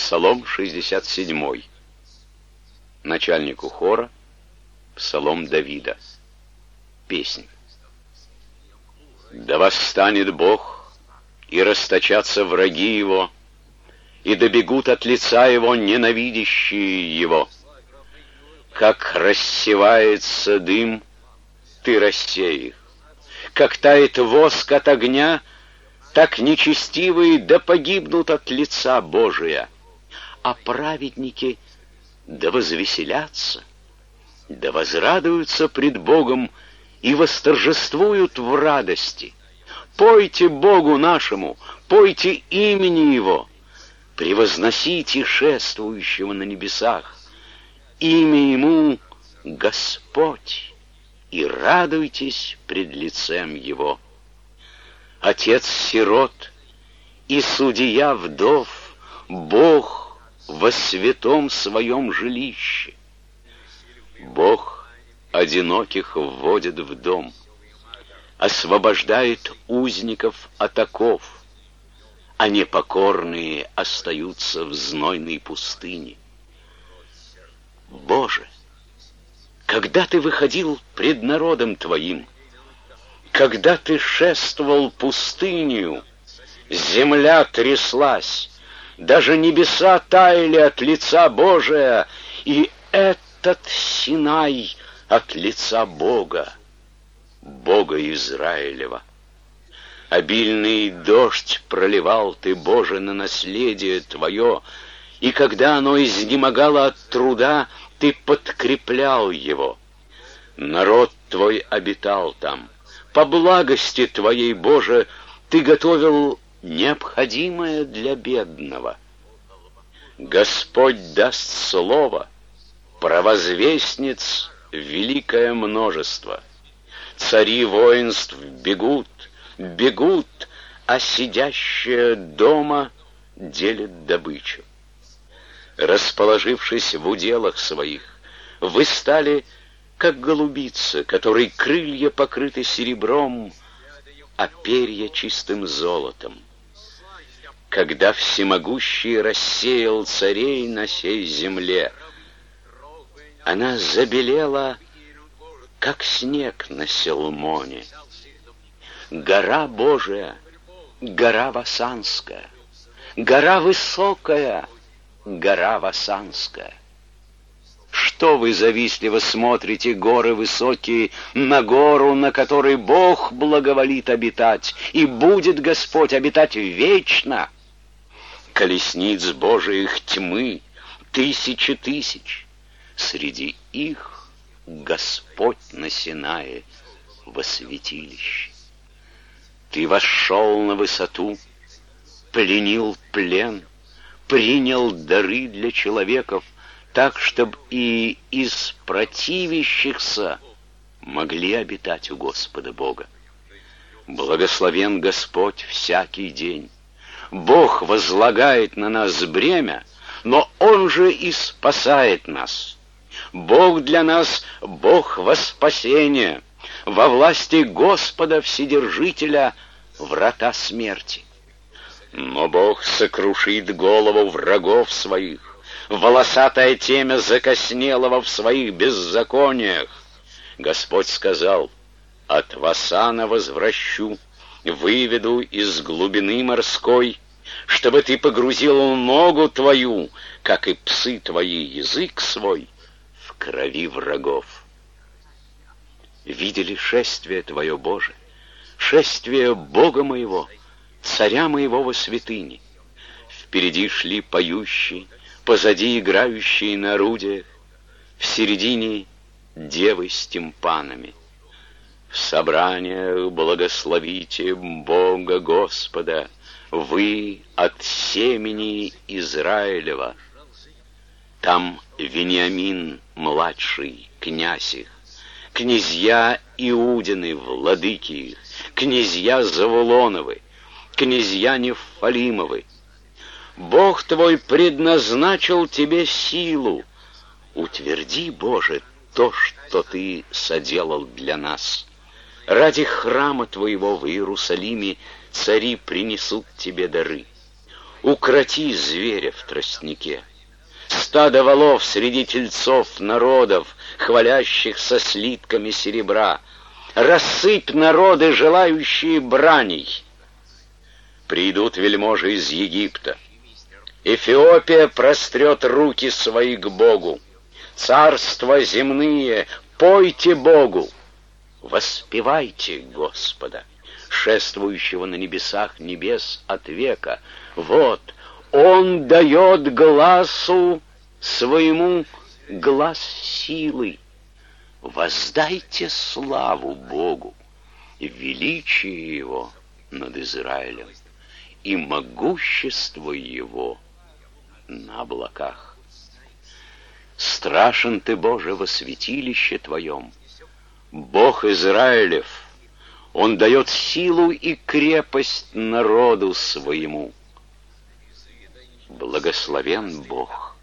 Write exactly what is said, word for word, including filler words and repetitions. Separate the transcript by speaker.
Speaker 1: Псалом шестьдесят семь. Начальнику хора псалом Давида. Песнь. Да восстанет Бог, и расточатся враги Его, и добегут от лица Его ненавидящие Его. Как рассевается дым, Ты рассей их. Как тает воск от огня, так нечестивые да погибнут от лица Божия. А праведники да возвеселятся, да возрадуются пред Богом и восторжествуют в радости. Пойте Богу нашему, пойте имени Его, превозносите шествующего на небесах. Имя Ему Господь, и радуйтесь пред лицем Его. Отец сирот и судья вдов, Бог во святом своем жилище. Бог одиноких вводит в дом, освобождает узников от оков, а непокорные остаются в знойной пустыне. Боже, когда Ты выходил пред народом Твоим, когда Ты шествовал пустынью, земля тряслась, даже небеса таяли от лица Божия, и этот Синай от лица Бога, Бога Израилева. Обильный дождь проливал Ты, Боже, на наследие Твое, и когда оно изнемогало от труда, Ты подкреплял его. Народ Твой обитал там. По благости Твоей, Боже, Ты готовил необходимое для бедного. Господь даст слово, провозвестниц великое множество. Цари воинств бегут, бегут, а сидящие дома делят добычу. Расположившись в уделах своих, вы стали, как голубица, которой крылья покрыты серебром, а перья чистым золотом. Когда всемогущий рассеял царей на сей земле, она забелела, как снег на Селмоне. Гора Божия, гора Васанская, гора высокая, гора Васанская. Что вы завистливо смотрите, горы высокие, на гору, на которой Бог благоволит обитать, и будет Господь обитать вечно? Колесниц Божиих тьмы, тысячи тысяч, среди их Господь на Синае во святилище. Ты вошел на высоту, пленил плен, принял дары для человеков, так, чтобы и из противящихся могли обитать у Господа Бога. Благословен Господь всякий день. Бог возлагает на нас бремя, но Он же и спасает нас. Бог для нас — Бог во спасение, во власти Господа Вседержителя врата смерти. Но Бог сокрушит голову врагов своих, волосатое темя закоснелого в своих беззакониях. Господь сказал: от Васана возвращу, выведу из глубины морской, чтобы ты погрузил ногу твою, как и псы твои язык свой, в крови врагов. Видели шествие Твое, Боже, шествие Бога моего, Царя моего во святыне. Впереди шли поющие, позади играющие на орудиях, в середине девы с тимпанами. В собраниях благословите Бога Господа, вы от семени Израилева. Там Вениамин младший, князь их, князья Иудины, владыки их, князья Завулоновы, князья Нефалимовы. Бог твой предназначил тебе силу. Утверди, Боже, то, что ты соделал для нас. Ради храма твоего в Иерусалиме цари принесут тебе дары. укроти зверя в тростнике. Стадо волов среди тельцов народов, хвалящихся слитками серебра. Рассыпь народы, желающие браней. Придут вельможи из Египта. Эфиопия прострет руки свои к Богу. Царства земные, пойте Богу. Воспевайте Господа, шествующего на небесах небес от века. Вот, Он дает гласу своему глас силы. Воздайте славу Богу, величие Его над Израилем и могущество Его на облаках. Страшен Ты, Боже, во святилище Твоем, Бог Израилев. Он дает силу и крепость народу своему. Благословен Бог,